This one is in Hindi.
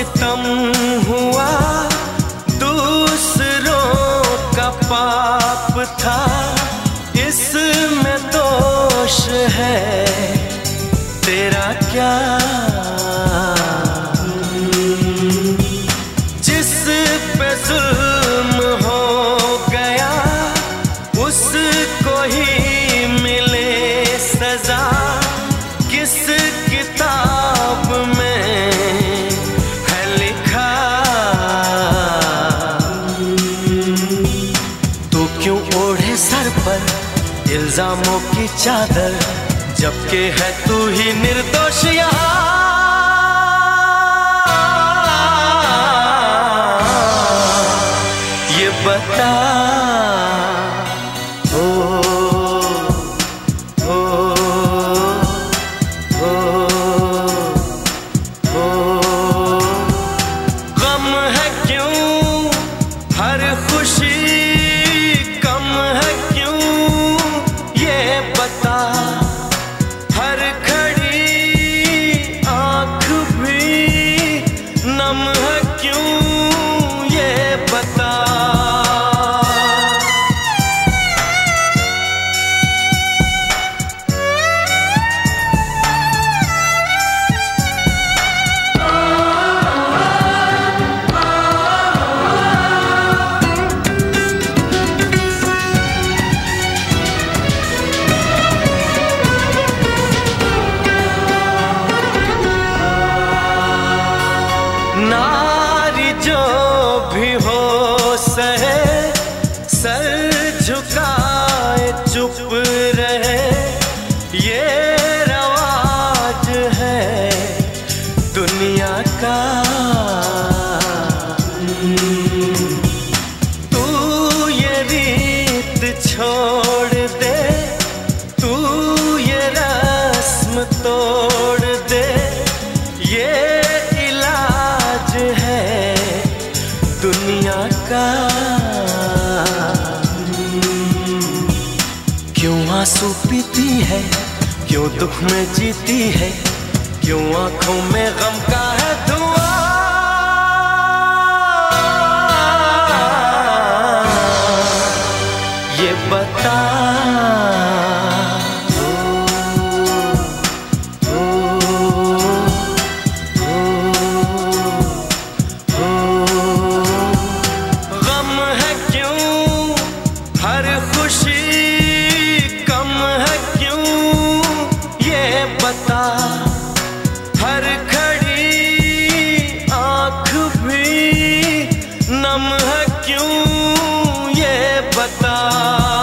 सितम हुआ, दूसरों का पाप था, इसमें दोष है तेरा क्या। जिस पे जुल्म हो गया उसको ही मिले सजा, किस किताब में है लिखा। तो क्यों ओढ़े सर पर इल्जामों की चादर, जबकि है तू ही निर्दोष यहाँ। ये बता गम है क्यों हर खुशी कम है क्यों, ये बता। हर घड़ी आँख भी नम है क्यों, ये बता। नारी जो भी हो सहे, सर झुकाए चुप रहे, ये रवाज है दुनिया का। तू ये रीत छोड़ दे, तू ये रस्म तोड़ दे, ये है दुनिया का। क्यों आंसू पीती है, क्यों दुख में जीती है, क्यों आंखों में गम का है धुआं। ये बता हर खुशी कम है क्यों, ये बता। हर घड़ी आँख भी नम है क्यों, ये बता।